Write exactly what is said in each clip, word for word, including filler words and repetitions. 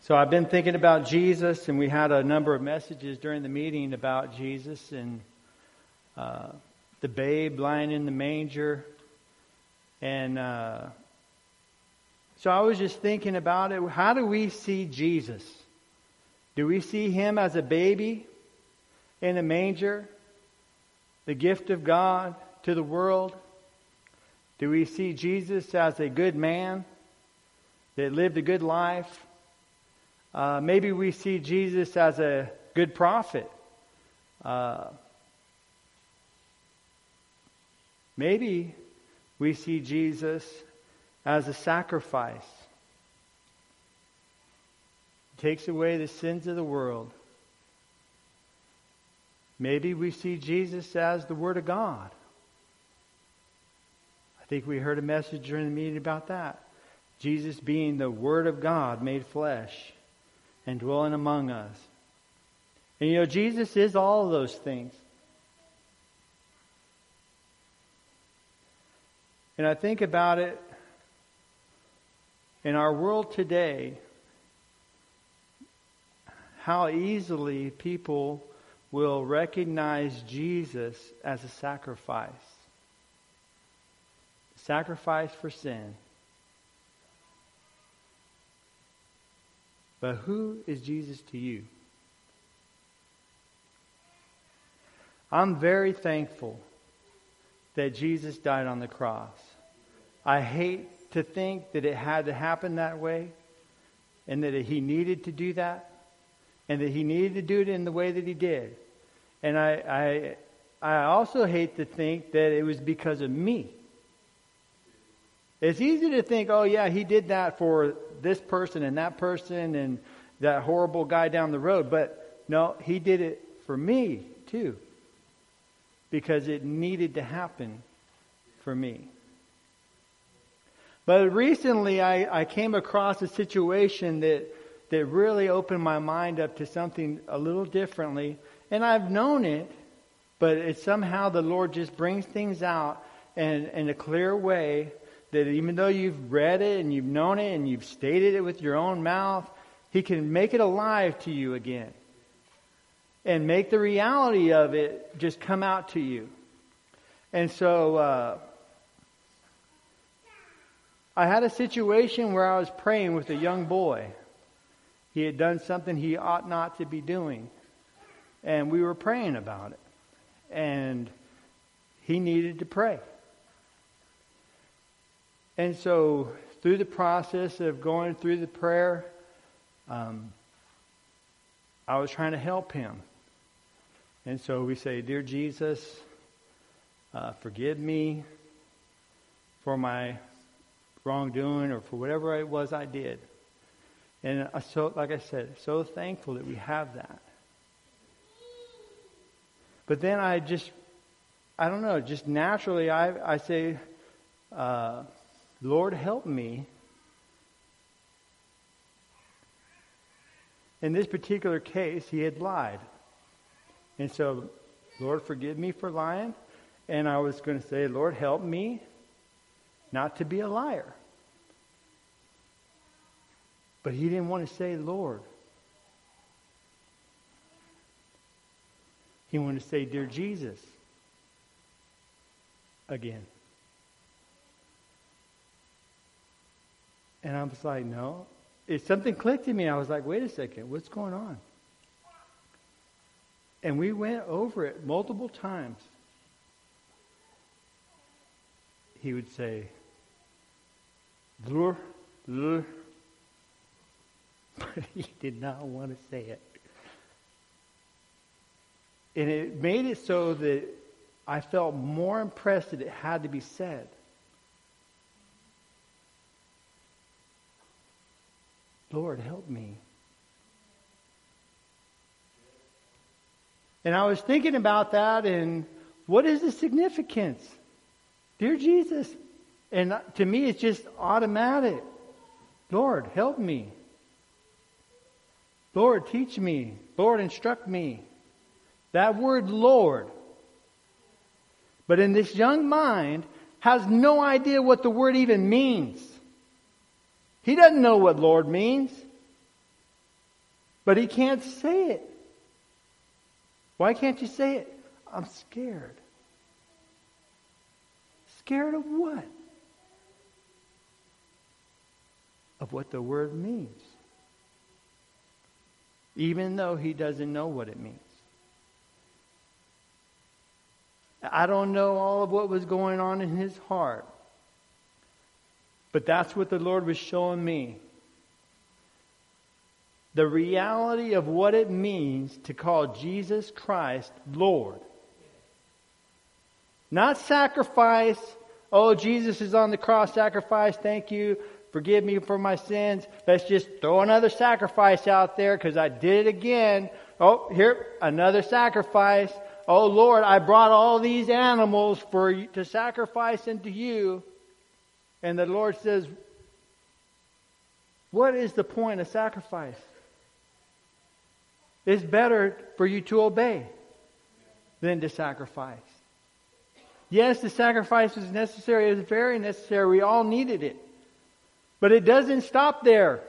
So I've been thinking about Jesus, and we had a number of messages during the meeting about Jesus and uh, the babe lying in the manger. And uh, so I was just thinking about it. How do we see Jesus? Do we see Him as a baby in a manger? The gift of God to the world? Do we see Jesus as a good man that lived a good life? Uh, maybe we see Jesus as a good prophet. Uh, maybe we see Jesus as a sacrifice. He takes away the sins of the world. Maybe we see Jesus as the Word of God. I think we heard a message during the meeting about that. Jesus being the Word of God made flesh and dwelling among us. And you know, Jesus is all of those things. And I think about it, in our world today, how easily people will recognize Jesus as a sacrifice. Sacrifice for sin. But who is Jesus to you? I'm very thankful that Jesus died on the cross. I hate to think that it had to happen that way, and that He needed to do that, and that He needed to do it in the way that He did. And I, I, I also hate to think that it was because of me. It's easy to think, oh yeah, He did that for this person and that person and that horrible guy down the road. But no, He did it for me too. Because it needed to happen for me. But recently I, I came across a situation that, that really opened my mind up to something a little differently. And I've known it, but it's somehow the Lord just brings things out in, in a clear way, that even though you've read it and you've known it and you've stated it with your own mouth, He can make it alive to you again. And make the reality of it just come out to you. And so, uh, I had a situation where I was praying with a young boy. He had done something he ought not to be doing. And we were praying about it. And he needed to pray. And so, through the process of going through the prayer, um, I was trying to help him. And so we say, Dear Jesus, uh, forgive me for my wrongdoing or for whatever it was I did. And I so, like I said, so thankful that we have that. But then I just, I don't know, just naturally I, I say, uh, Lord, help me. In this particular case, he had lied. And so, Lord, forgive me for lying. And I was going to say, Lord, help me not to be a liar. But he didn't want to say, Lord. He wanted to say, Dear Jesus, again. And I was like, no. It, something clicked in me. I was like, wait a second, what's going on? And we went over it multiple times. He would say, Lord, Lord. But he did not want to say it. And it made it so that I felt more impressed that it had to be said. Lord, help me. And I was thinking about that, and what is the significance? Dear Jesus. And to me, it's just automatic. Lord, help me. Lord, teach me. Lord, instruct me. That word Lord. But in this young mind, has no idea what the word even means. He doesn't know what Lord means. But he can't say it. Why can't you say it? I'm scared. Scared of what? Of what the word means. Even though he doesn't know what it means. I don't know all of what was going on in his heart. But that's what the Lord was showing me. The reality of what it means to call Jesus Christ Lord. Not sacrifice. Oh, Jesus is on the cross, sacrifice, thank you. Forgive me for my sins. Let's just throw another sacrifice out there because I did it again. Oh, here, another sacrifice. Oh, Lord, I brought all these animals for you to sacrifice unto you. And the Lord says, what is the point of sacrifice? It's better for you to obey than to sacrifice. Yes, the sacrifice was necessary. It was very necessary. We all needed it. But it doesn't stop there.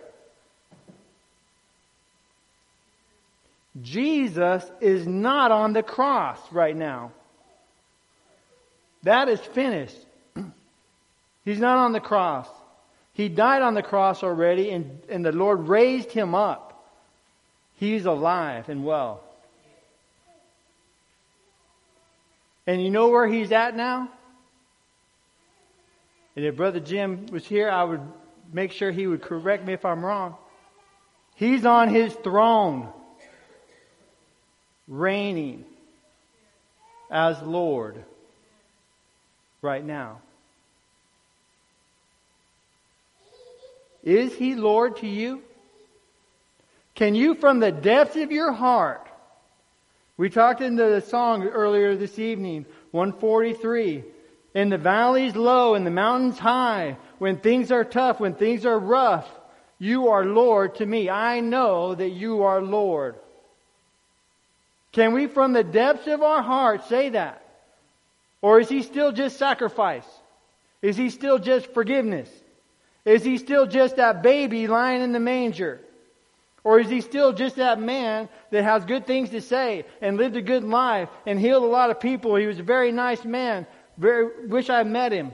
Jesus is not on the cross right now. That is finished. He's not on the cross. He died on the cross already, and, and the Lord raised him up. He's alive and well. And you know where he's at now? And if Brother Jim was here, I would make sure he would correct me if I'm wrong. He's on his throne, reigning as Lord right now. Is he Lord to you? Can you, from the depths of your heart, we talked in the song earlier this evening, one forty-three, in the valleys low, in the mountains high, when things are tough, when things are rough, you are Lord to me. I know that you are Lord. Can we, from the depths of our heart, say that? Or is he still just sacrifice? Is he still just forgiveness? Is he still just that baby lying in the manger? Or is he still just that man that has good things to say and lived a good life and healed a lot of people? He was a very nice man. Very, wish I met him.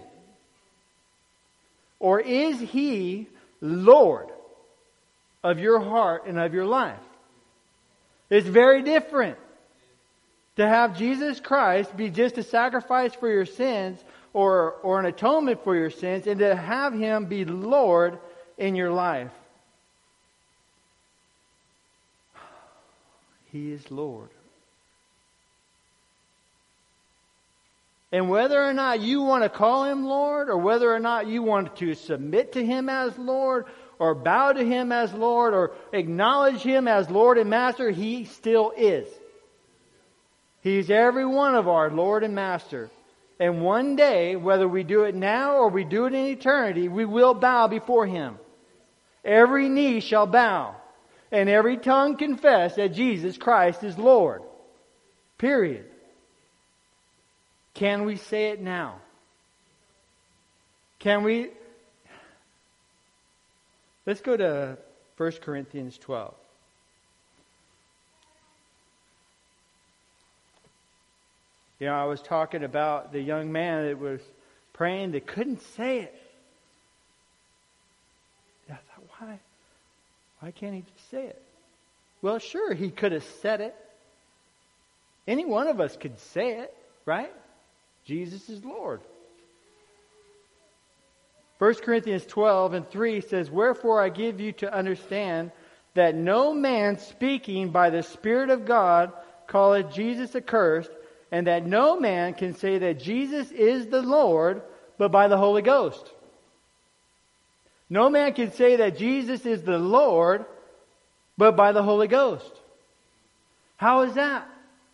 Or is he Lord of your heart and of your life? It's very different to have Jesus Christ be just a sacrifice for your sins or, or an atonement for your sins, and to have him be Lord in your life. He is Lord. And whether or not you want to call him Lord, or whether or not you want to submit to him as Lord, or bow to him as Lord, or acknowledge him as Lord and Master, he still is. He's every one of our Lord and Master. And one day, whether we do it now or we do it in eternity, we will bow before him. Every knee shall bow, and every tongue confess that Jesus Christ is Lord. Period. Can we say it now? Can we? Let's go to First Corinthians twelve. You know, I was talking about the young man that was praying that couldn't say it. I thought, why? Why can't he just say it? Well, sure, he could have said it. Any one of us could say it, right? Jesus is Lord. First Corinthians twelve and three says, "Wherefore I give you to understand that no man speaking by the Spirit of God calleth Jesus accursed, and that no man can say that Jesus is the Lord, but by the Holy Ghost." No man can say that Jesus is the Lord, but by the Holy Ghost. How is that?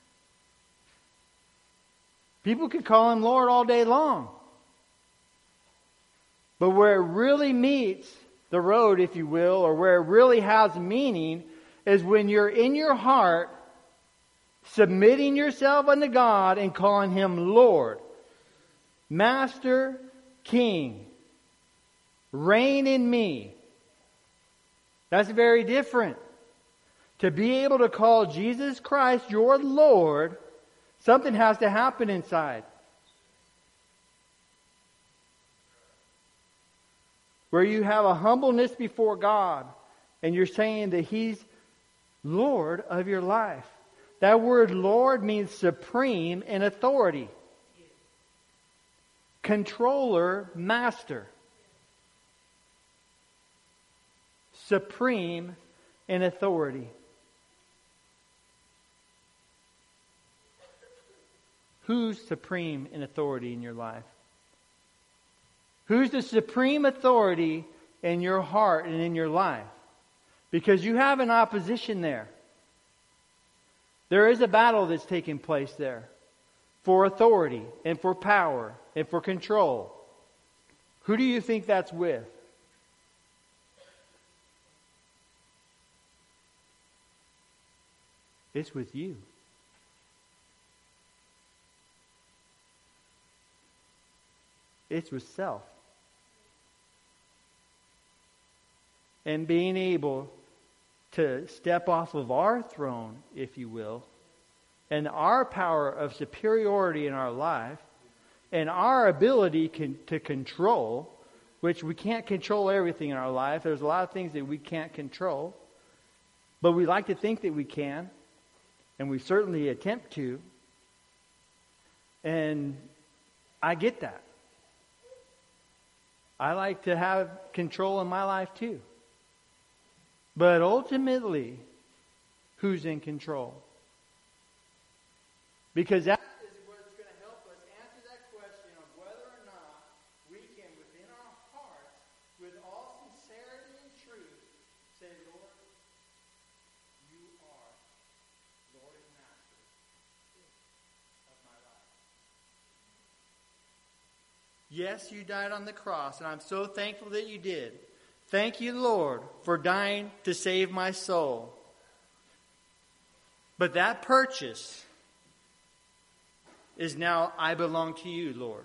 People could call him Lord all day long. But where it really meets the road, if you will, or where it really has meaning, is when you're in your heart submitting yourself unto God and calling him Lord, Master, King, reign in me. That's very different. To be able to call Jesus Christ your Lord, something has to happen inside. Where you have a humbleness before God and you're saying that He's Lord of your life. That word Lord means supreme in authority. Controller, master. Supreme in authority. Who's supreme in authority in your life? Who's the supreme authority in your heart and in your life? Because you have an opposition there. There is a battle that's taking place there for authority and for power and for control. Who do you think that's with? It's with you. It's with self. And being able to step off of our throne, if you will, and our power of superiority in our life, and our ability can, to control, which we can't control everything in our life. There's a lot of things that we can't control. But we like to think that we can. And we certainly attempt to. And I get that. I like to have control in my life too. But ultimately, who's in control? Because that is what's going to help us answer that question of whether or not we can, within our hearts, with all sincerity and truth, say, Lord, you are Lord and Master of my life. Yes, you died on the cross, and I'm so thankful that you did. Thank you, Lord, for dying to save my soul. But that purchase is now, I belong to you, Lord.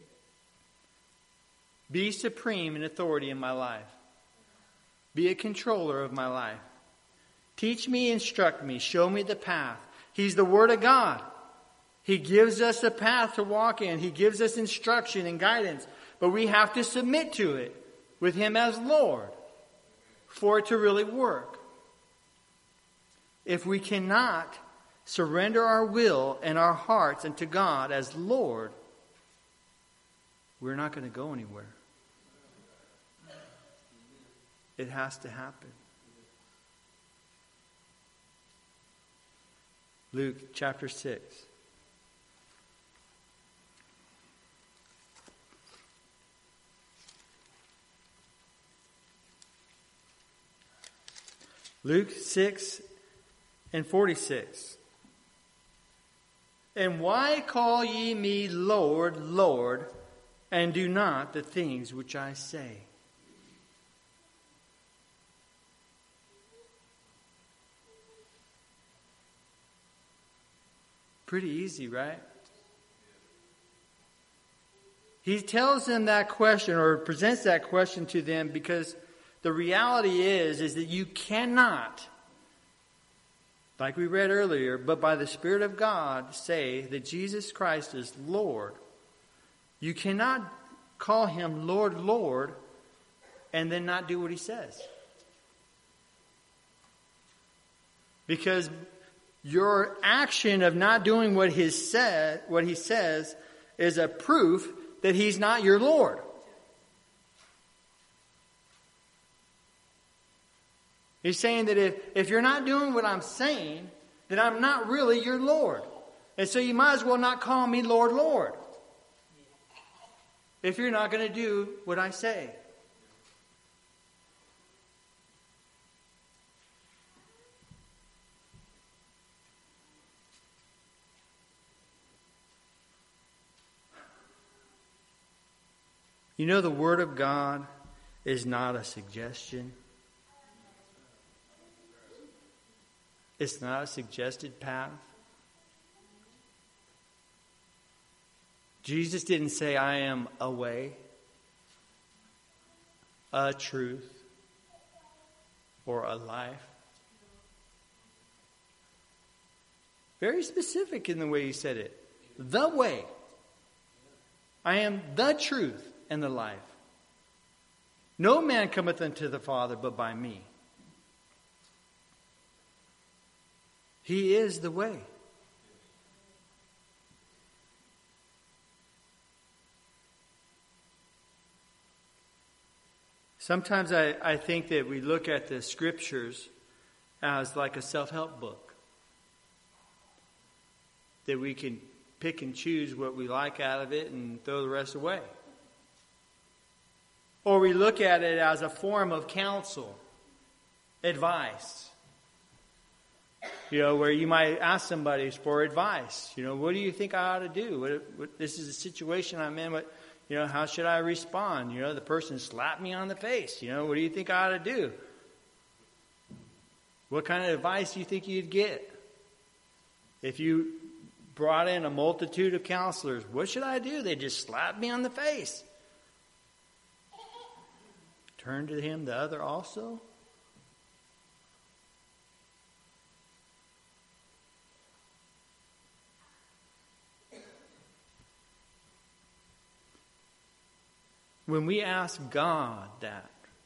Be supreme in authority in my life. Be a controller of my life. Teach me, instruct me, show me the path. He's the Word of God. He gives us a path to walk in. He gives us instruction and guidance. But we have to submit to it with Him as Lord for it to really work. If we cannot surrender our will and our hearts unto God as Lord, we're not going to go anywhere. It has to happen. Luke chapter six. Luke six and forty-six. And why call ye me Lord, Lord, and do not the things which I say? Pretty easy, right? He tells them that question, or presents that question to them, because the reality is, is that you cannot, like we read earlier, but by the Spirit of God say that Jesus Christ is Lord. You cannot call Him Lord, Lord, and then not do what He says. Because your action of not doing what He said, what He says, is a proof that He's not your Lord. He's saying that if, if you're not doing what I'm saying, then I'm not really your Lord. And so you might as well not call me Lord, Lord, if you're not going to do what I say. You know, the Word of God is not a suggestion. It's not a suggested path. Jesus didn't say, I am a way, a truth, or a life. Very specific in the way he said it. The way. I am the truth and the life. No man cometh unto the Father but by me. He is the way. Sometimes I, I think that we look at the scriptures as like a self-help book. That we can pick and choose what we like out of it and throw the rest away. Or we look at it as a form of counsel, advice. You know, where you might ask somebody for advice. You know, what do you think I ought to do? What, what, this is a situation I'm in. What, you know, how should I respond? You know, the person slapped me on the face. You know, what do you think I ought to do? What kind of advice do you think you'd get? If you brought in a multitude of counselors, what should I do? They just slapped me on the face. Turn to him, the other also. When we ask God that,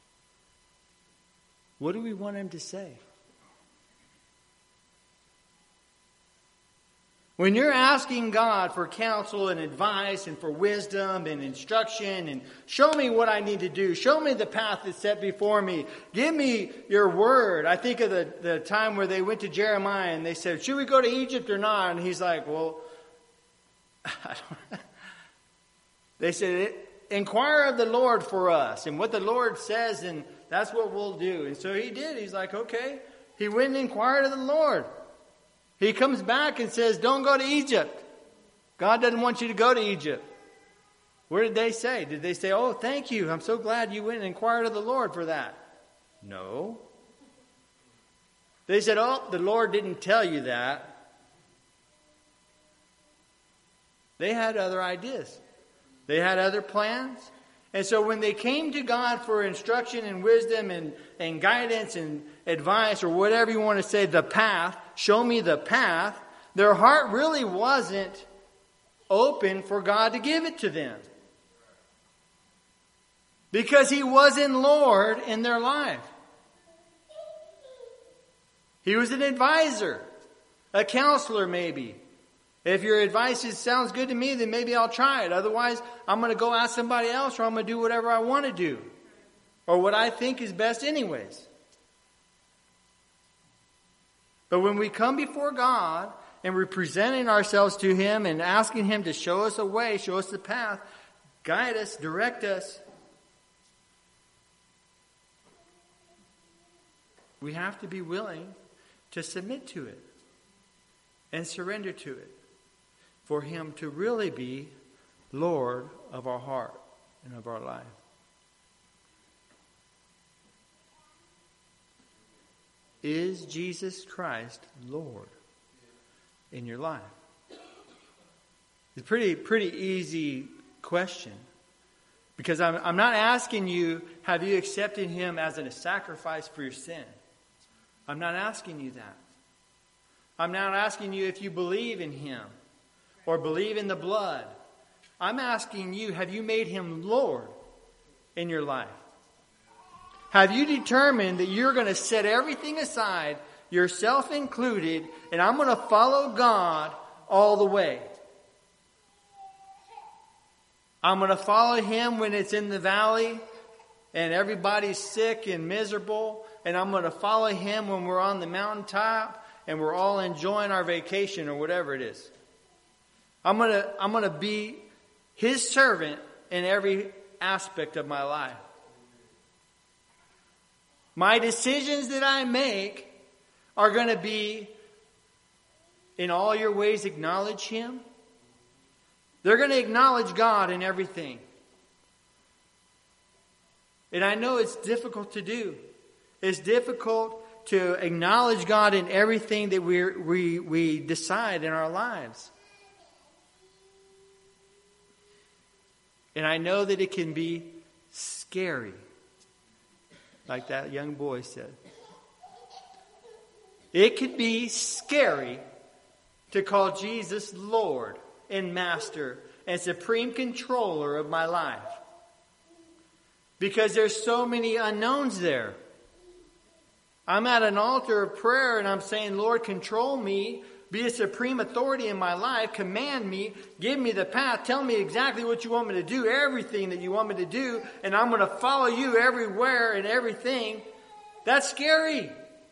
what do we want him to say? When you're asking God for counsel and advice and for wisdom and instruction and show me what I need to do, show me the path that's set before me, give me your word. I think of the, the time where they went to Jeremiah and they said, should we go to Egypt or not? And he's like, well, I don't they said, inquire of the Lord for us. And what the Lord says, and that's what we'll do. And so he did. He's like, okay. He went and inquired of the Lord. He comes back and says, don't go to Egypt. God doesn't want you to go to Egypt. What did they say? Did they say, oh, thank you. I'm so glad you went and inquired of the Lord for that? No. They said, oh, the Lord didn't tell you that. They had other ideas. They had other plans. And so when they came to God for instruction and wisdom and, and guidance and advice, or whatever you want to say, the path, show me the path, their heart really wasn't open for God to give it to them. Because he wasn't Lord in their life. He was an advisor, a counselor maybe. If your advice is, sounds good to me, then maybe I'll try it. Otherwise, I'm going to go ask somebody else, or I'm going to do whatever I want to do. Or what I think is best anyways. But when we come before God and we're presenting ourselves to him and asking him to show us a way, show us the path, guide us, direct us, we have to be willing to submit to it and surrender to it for him to really be Lord of our heart and of our life. Is Jesus Christ Lord in your life? It's a pretty, pretty easy question. Because I'm, I'm not asking you, have you accepted him as a sacrifice for your sin? I'm not asking you that. I'm not asking you if you believe in him or believe in the blood. I'm asking you, have you made him Lord in your life? Have you determined that you're going to set everything aside, yourself included, and I'm going to follow God all the way? I'm going to follow him when it's in the valley and everybody's sick and miserable. And I'm going to follow him when we're on the mountaintop and we're all enjoying our vacation or whatever it is. I'm going to, I'm going to be his servant in every aspect of my life. My decisions that I make are going to be, in all your ways, acknowledge him. They're going to acknowledge God in everything. And I know it's difficult to do. It's difficult to acknowledge God in everything that we we we decide in our lives. And I know that it can be scary, like that young boy said. It can be scary to call Jesus Lord and Master and supreme controller of my life. Because there's so many unknowns there. I'm at an altar of prayer and I'm saying, Lord, control me. Be a supreme authority in my life. Command me. Give me the path. Tell me exactly what you want me to do. Everything that you want me to do. And I'm going to follow you everywhere and everything. That's scary.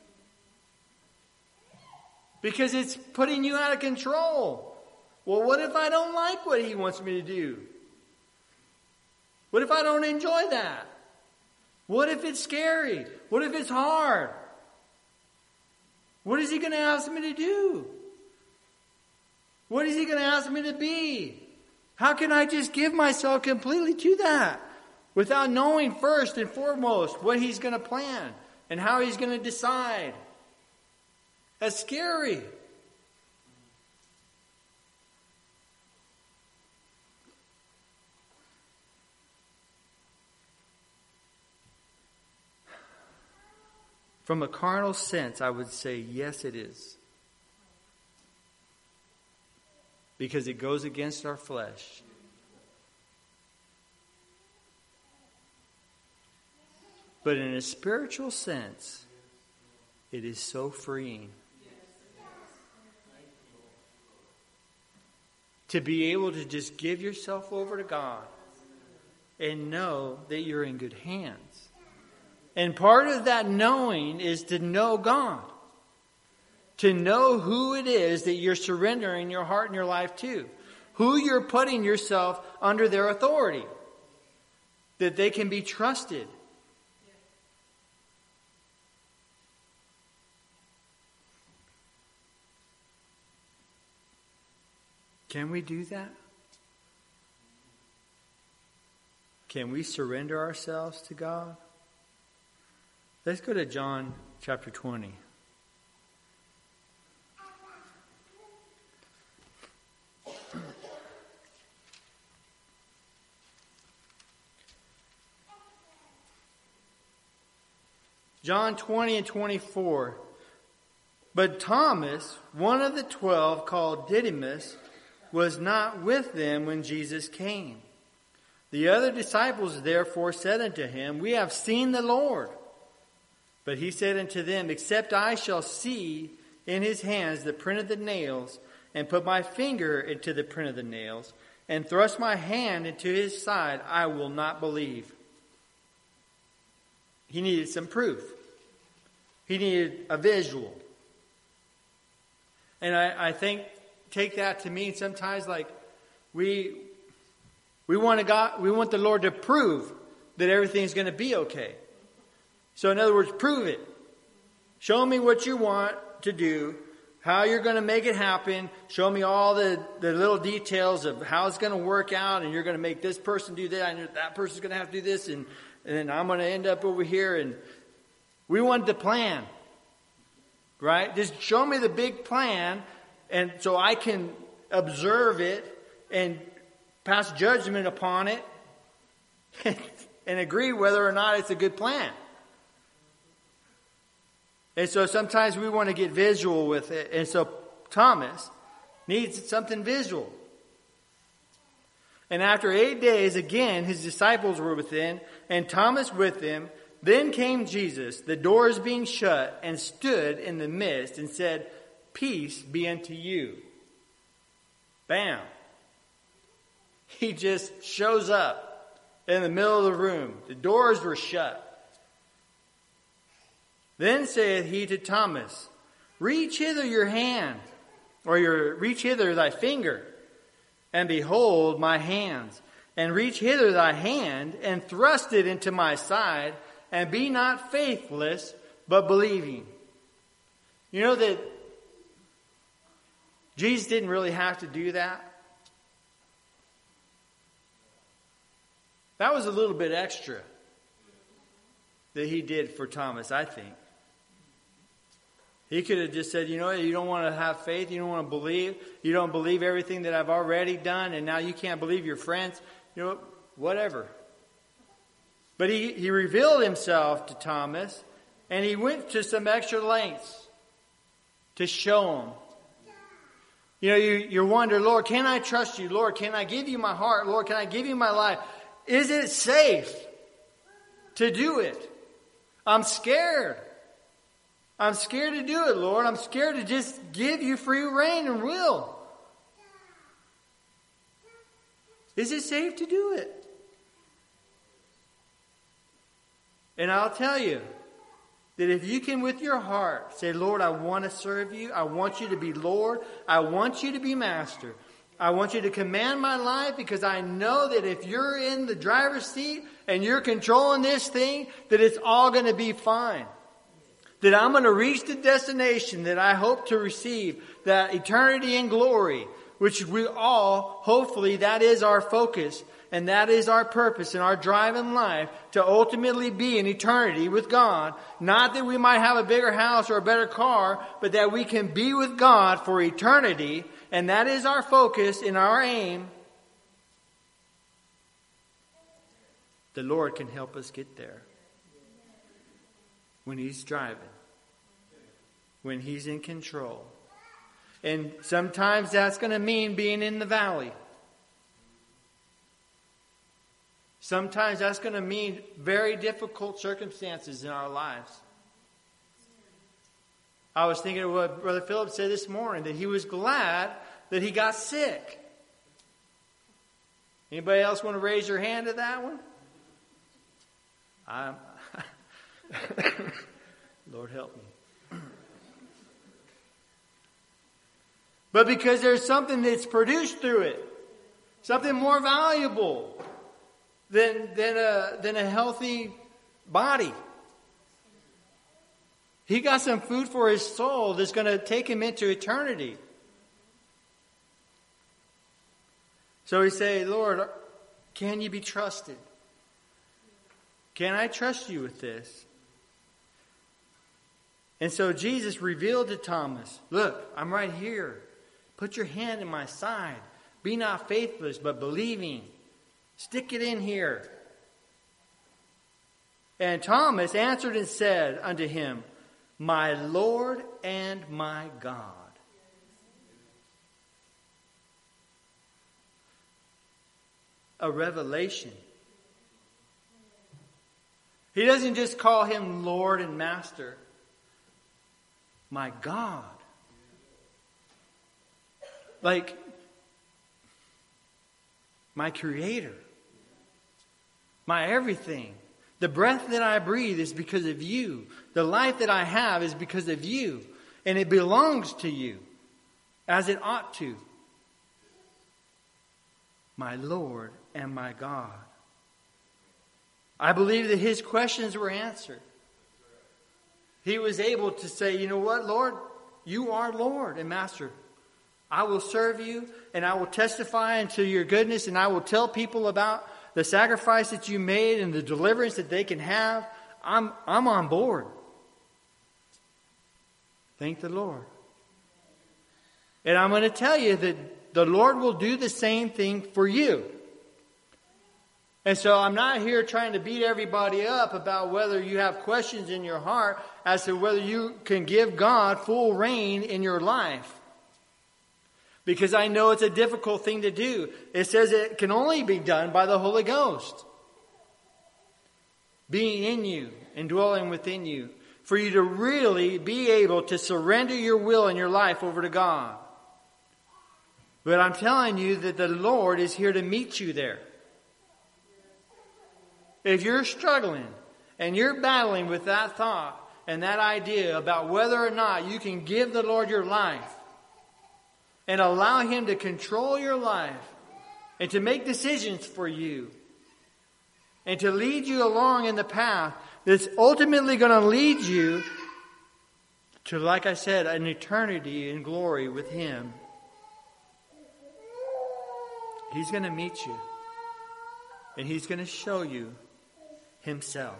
Because it's putting you out of control. Well, what if I don't like what he wants me to do? What if I don't enjoy that? What if it's scary? What if it's hard? What is he going to ask me to do? What is he going to ask me to be? How can I just give myself completely to that without knowing first and foremost what he's going to plan and how he's going to decide? That's scary. From a carnal sense, I would say, yes, it is. Because it goes against our flesh. But in a spiritual sense, it is so freeing. To be able to just give yourself over to God and know that you're in good hands. And part of that knowing is to know God. To know who it is that you're surrendering your heart and your life to. Who you're putting yourself under their authority. That they can be trusted. Can we do that? Can we surrender ourselves to God? Let's go to John chapter twenty. John twenty and twenty-four. But Thomas, one of the twelve, called Didymus, was not with them when Jesus came. The other disciples therefore said unto him, We have seen the Lord. But he said unto them, Except I shall see in his hands the print of the nails, and put my finger into the print of the nails, and thrust my hand into his side, I will not believe. He needed some proof. He needed a visual. And I, I think, take that to mean sometimes like we we want to God, we want the Lord to prove that everything's going to be okay. So in other words, prove it. Show me what you want to do, how you're going to make it happen. Show me all the, the little details of how it's going to work out, and you're going to make this person do that, and that person's going to have to do this, and, and then I'm going to end up over here. And we want the plan, right? Just show me the big plan, and so I can observe it and pass judgment upon it and agree whether or not it's a good plan. And so sometimes we want to get visual with it. And so Thomas needs something visual. And after eight days, again, his disciples were within, and Thomas with them. Then came Jesus, the doors being shut, and stood in the midst and said, Peace be unto you. Bam. He just shows up in the middle of the room. The doors were shut. Then saith he to Thomas, Reach hither your hand, or your reach hither thy finger, and behold my hands, and reach hither thy hand, and thrust it into my side, and be not faithless, but believing. You know that Jesus didn't really have to do that. That was a little bit extra that he did for Thomas, I think. He could have just said, you know what, you don't want to have faith, you don't want to believe, you don't believe everything that I've already done, and now you can't believe your friends, you know, whatever. But he, he revealed himself to Thomas, and he went to some extra lengths to show him You know, you, you're wondering, Lord, can I trust you? Lord, can I give you my heart? Lord, can I give you my life? Is it safe to do it? I'm scared. I'm scared to do it, Lord. I'm scared to just give you free reign and will. Is it safe to do it? And I'll tell you that if you can with your heart say, Lord, I want to serve you. I want you to be Lord. I want you to be master. I want you to command my life, because I know that if you're in the driver's seat and you're controlling this thing, that it's all going to be fine. That I'm going to reach the destination that I hope to receive, that eternity and glory, which we all, hopefully, that is our focus. And that is our purpose and our drive in life, to ultimately be in eternity with God. Not that we might have a bigger house or a better car, but that we can be with God for eternity. And that is our focus and our aim. The Lord can help us get there. When He's driving. When He's in control. And sometimes that's going to mean being in the valley. Sometimes that's going to mean very difficult circumstances in our lives. I was thinking of what Brother Philip said this morning, that he was glad that he got sick. Anybody else want to raise your hand to that one? I'm Lord help me. But because there's something that's produced through it. Something more valuable. Than, than, a, than a healthy body. He got some food for his soul that's going to take him into eternity. So he said, Lord, can you be trusted? Can I trust you with this? And so Jesus revealed to Thomas, look, I'm right here. Put your hand in my side. Be not faithless, but believing. Stick it in here. And Thomas answered and said unto him, my Lord and my God. A revelation. He doesn't just call him Lord and Master. My God. Like, my Creator. My everything. The breath that I breathe is because of you. The life that I have is because of you. And it belongs to you. As it ought to. My Lord and my God. I believe that his questions were answered. He was able to say, you know what, Lord? You are Lord and Master. I will serve you and I will testify unto your goodness, and I will tell people about the sacrifice that you made and the deliverance that they can have. I'm, I'm on board. Thank the Lord. And I'm going to tell you that the Lord will do the same thing for you. And so I'm not here trying to beat everybody up about whether you have questions in your heart as to whether you can give God full reign in your life. Because I know it's a difficult thing to do. It says it can only be done by the Holy Ghost. Being in you and dwelling within you. For you to really be able to surrender your will and your life over to God. But I'm telling you that the Lord is here to meet you there. If you're struggling and you're battling with that thought and that idea about whether or not you can give the Lord your life, and allow Him to control your life and to make decisions for you and to lead you along in the path that's ultimately going to lead you to, like I said, an eternity in glory with Him. He's going to meet you and He's going to show you Himself.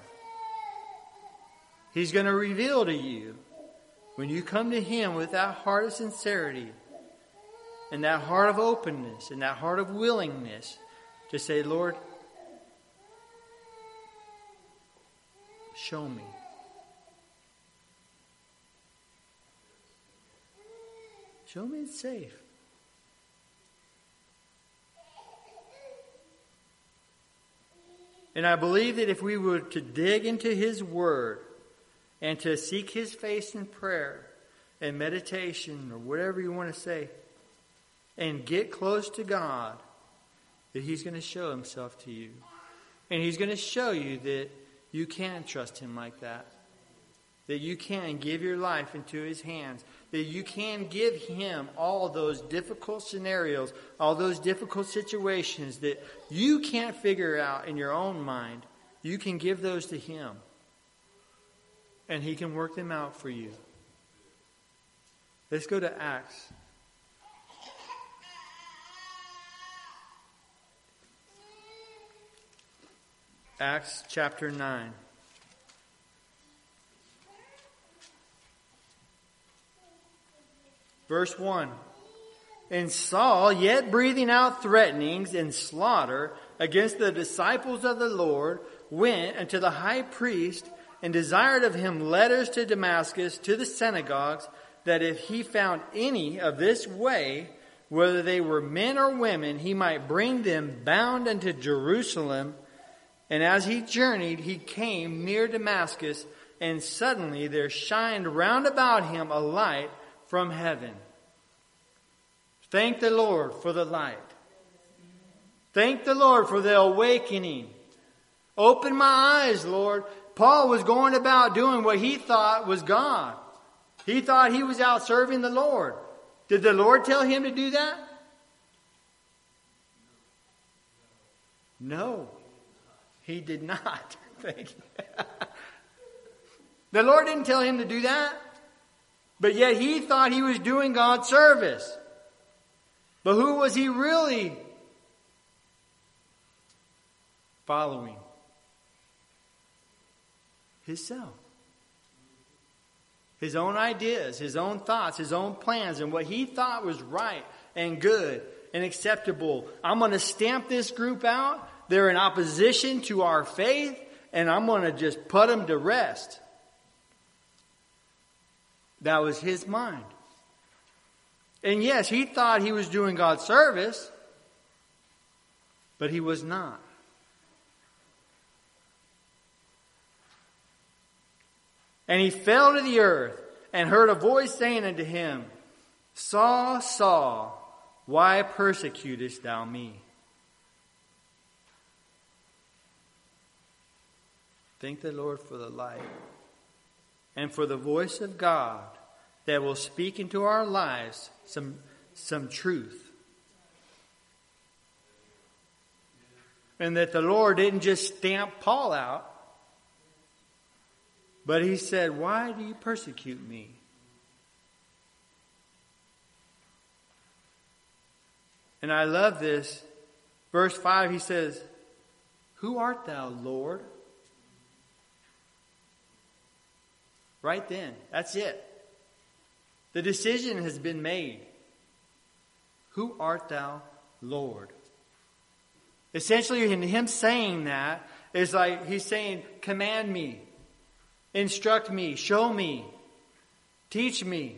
He's going to reveal to you when you come to Him with that heart of sincerity and that heart of openness and that heart of willingness to say, Lord, show me. Show me it's safe. And I believe that if we were to dig into His Word and to seek His face in prayer and meditation or whatever you want to say and get close to God, that He's going to show Himself to you. And He's going to show you that you can trust Him like that. That you can give your life into His hands. That you can give Him all those difficult scenarios, all those difficult situations that you can't figure out in your own mind. You can give those to Him. And He can work them out for you. Let's go to Acts. Acts chapter nine. Verse one. And Saul, yet breathing out threatenings and slaughter against the disciples of the Lord, went unto the high priest and desired of him letters to Damascus to the synagogues, that if he found any of this way, whether they were men or women, he might bring them bound unto Jerusalem. And as he journeyed, he came near Damascus, and suddenly there shined round about him a light from heaven. Thank the Lord for the light. Thank the Lord for the awakening. Open my eyes, Lord. Paul was going about doing what he thought was God. He thought he was out serving the Lord. Did the Lord tell him to do that? No, He did not. Thank you. The Lord didn't tell him to do that. But yet he thought he was doing God's service. But who was he really following? Himself. His own ideas, his own thoughts, his own plans, and what he thought was right and good and acceptable. I'm going to stamp this group out. They're in opposition to our faith, and I'm going to just put them to rest. That was his mind. And yes, he thought he was doing God's service, but he was not. And he fell to the earth and heard a voice saying unto him, Saul, Saul, why persecutest thou me? Thank the Lord for the light and for the voice of God that will speak into our lives some, some truth. And that the Lord didn't just stamp Paul out, but he said, why do you persecute me? And I love this. Verse five, he says, who art thou, Lord? Right then. That's it. The decision has been made. Who art thou, Lord? Essentially, in him saying that, is like he's saying, command me, instruct me, show me, teach me,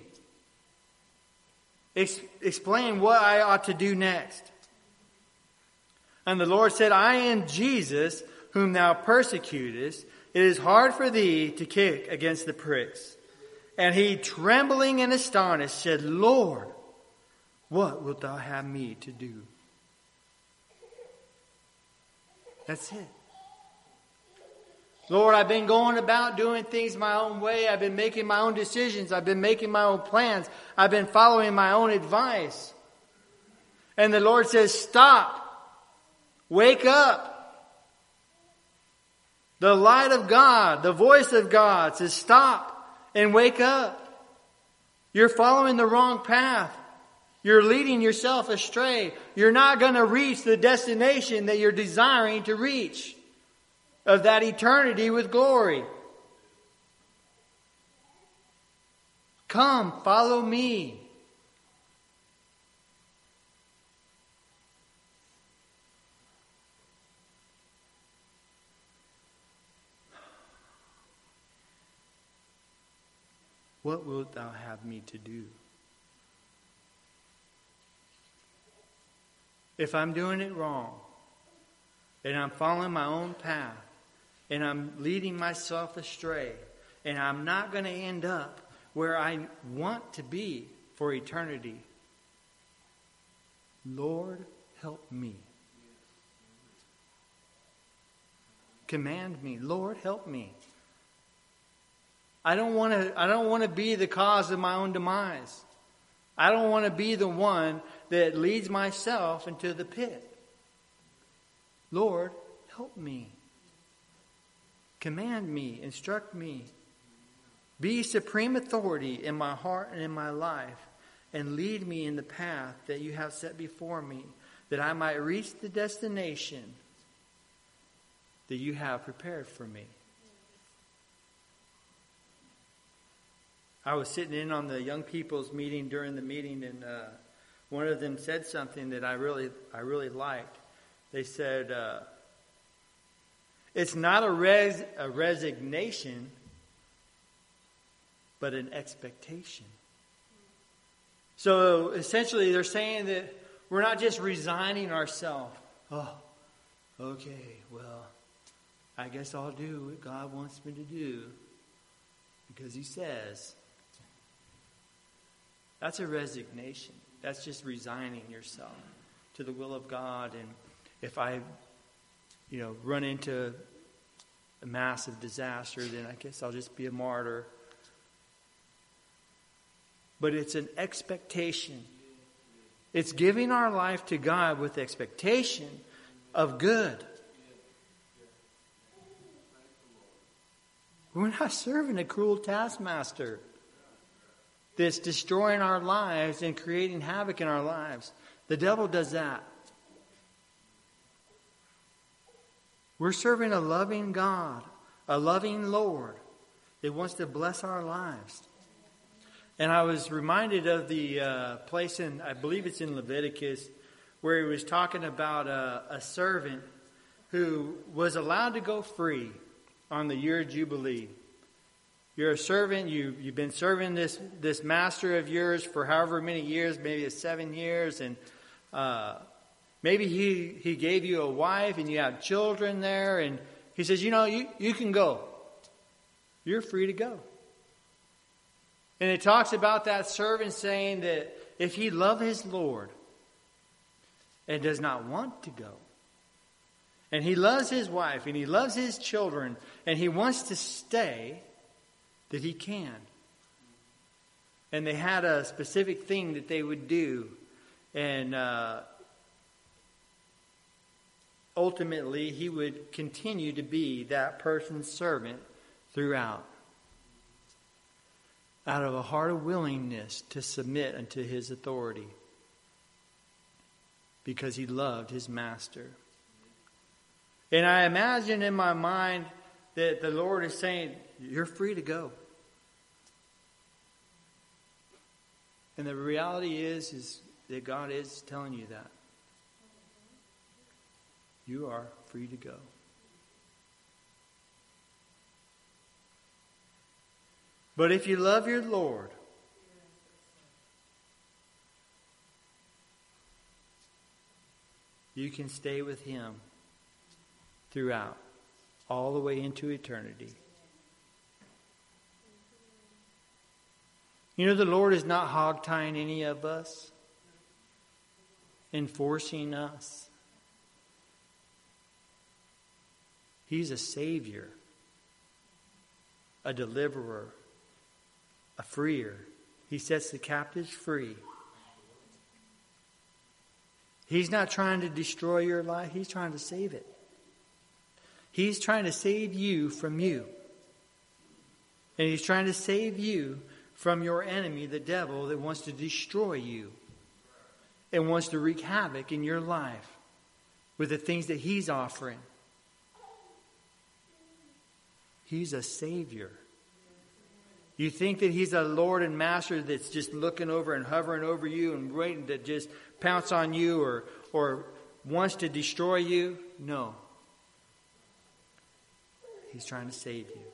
ex- explain what I ought to do next. And the Lord said, I am Jesus, whom thou persecutest. It is hard for thee to kick against the pricks. And he, trembling and astonished, said, Lord, what wilt thou have me to do? That's it. Lord, I've been going about doing things my own way. I've been making my own decisions. I've been making my own plans. I've been following my own advice. And the Lord says, stop. Wake up. The light of God, the voice of God says, stop and wake up. You're following the wrong path. You're leading yourself astray. You're not going to reach the destination that you're desiring to reach, of that eternity with glory. Come, follow me. What wilt thou have me to do? If I'm doing it wrong, and I'm following my own path, and I'm leading myself astray, and I'm not going to end up where I want to be for eternity. Lord, help me. Command me. Lord, help me. I don't want to I don't want to be the cause of my own demise. I don't want to be the one that leads myself into the pit. Lord, help me. Command me, instruct me. Be supreme authority in my heart and in my life, and lead me in the path that you have set before me, that I might reach the destination that you have prepared for me. I was sitting in on the young people's meeting during the meeting, and uh, one of them said something that I really, I really liked. They said, uh, "It's not a, res- a resignation, but an expectation." So essentially, they're saying that we're not just resigning ourselves. Oh, okay, well, I guess I'll do what God wants me to do because He says. That's a resignation. That's just resigning yourself to the will of God. And if I, you know, run into a massive disaster, then I guess I'll just be a martyr. But it's an expectation. It's giving our life to God with expectation of good. We're not serving a cruel taskmaster that's destroying our lives and creating havoc in our lives. The devil does that. We're serving a loving God, a loving Lord that wants to bless our lives. And I was reminded of the uh, place in, I believe it's in Leviticus, where he was talking about a, a servant who was allowed to go free on the year of Jubilee. You're a servant, you, you've been serving this, this master of yours for however many years, maybe it's seven years, and uh, maybe he, he gave you a wife and you have children there, and he says, you know, you, you can go. You're free to go. And it talks about that servant saying that if he loves his Lord and does not want to go, and he loves his wife and he loves his children and he wants to stay, that he can. And they had a specific thing that they would do. And uh, ultimately, he would continue to be that person's servant throughout, out of a heart of willingness to submit unto his authority, because he loved his master. And I imagine in my mind that the Lord is saying, you're free to go. And the reality is, is that God is telling you that. You are free to go. But if you love your Lord, you can stay with Him throughout, all the way into eternity. You know, the Lord is not hog-tying any of us, enforcing us. He's a Savior, a deliverer, a freer. He sets the captives free. He's not trying to destroy your life. He's trying to save it. He's trying to save you from you. And He's trying to save you from your enemy, the devil, that wants to destroy you and wants to wreak havoc in your life with the things that he's offering. He's a Savior. You think that He's a Lord and Master that's just looking over and hovering over you and waiting to just pounce on you or, or wants to destroy you? No. He's trying to save you.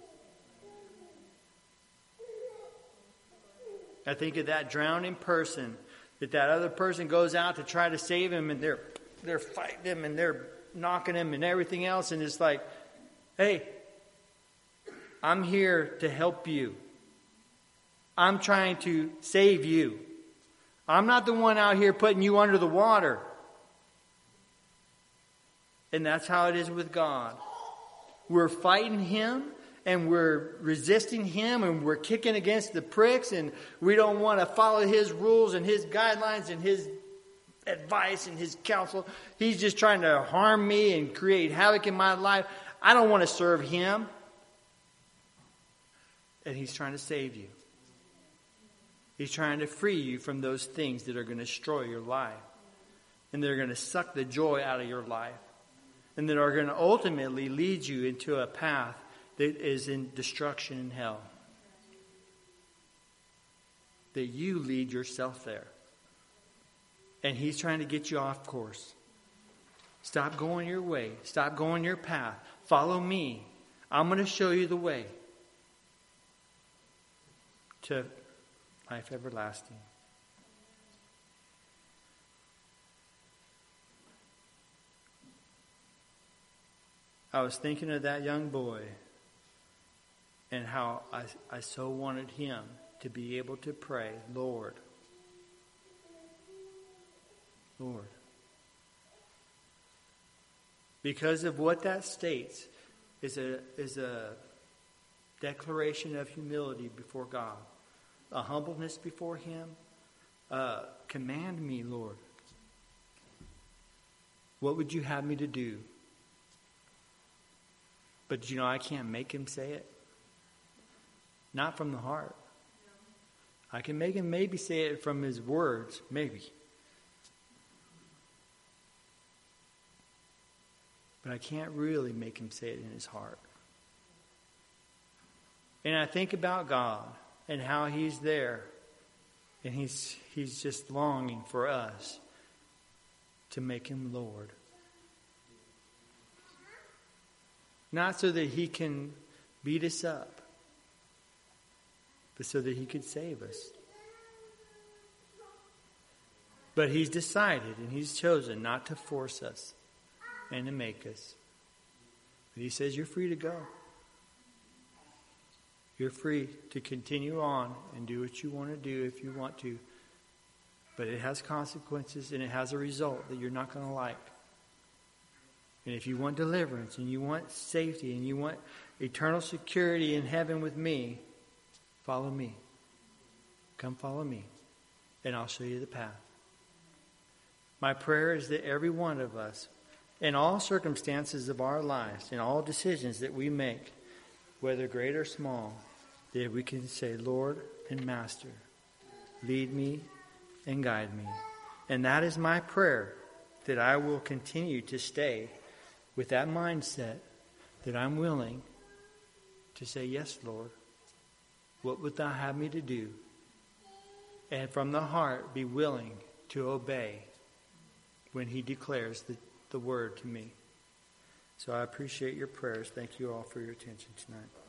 I think of that drowning person, that that other person goes out to try to save him, and they're they're fighting him and they're knocking him and everything else. And it's like, hey, I'm here to help you. I'm trying to save you. I'm not the one out here putting you under the water. And that's how it is with God. We're fighting Him, and we're resisting Him, and we're kicking against the pricks, and we don't want to follow His rules and His guidelines and His advice and His counsel. He's just trying to harm me and create havoc in my life. I don't want to serve Him. And He's trying to save you. He's trying to free you from those things that are going to destroy your life. And they're going to suck the joy out of your life. And that are going to ultimately lead you into a path that is in destruction and hell. That you lead yourself there. And He's trying to get you off course. Stop going your way. Stop going your path. Follow me. I'm going to show you the way to life everlasting. I was thinking of that young boy and how I, I so wanted him to be able to pray, Lord, Lord. Because of what that states is a is a declaration of humility before God, a humbleness before Him. Uh, command me, Lord. What would you have me to do? But you know, I can't make him say it. Not from the heart. I can make him maybe say it from his words, maybe. But I can't really make him say it in his heart. And I think about God and how He's there. And He's He's just longing for us to make Him Lord. Not so that He can beat us up, but so that He could save us. But He's decided and He's chosen not to force us and to make us. But He says, you're free to go. You're free to continue on and do what you want to do if you want to. But it has consequences and it has a result that you're not going to like. And if you want deliverance and you want safety and you want eternal security in heaven with me, follow me. Come follow me. And I'll show you the path. My prayer is that every one of us, in all circumstances of our lives, in all decisions that we make, whether great or small, that we can say, Lord and Master, lead me and guide me. And that is my prayer, that I will continue to stay with that mindset, that I'm willing to say, yes, Lord, what would Thou have me to do? And from the heart be willing to obey when He declares the, the word to me. So I appreciate your prayers. Thank you all for your attention tonight.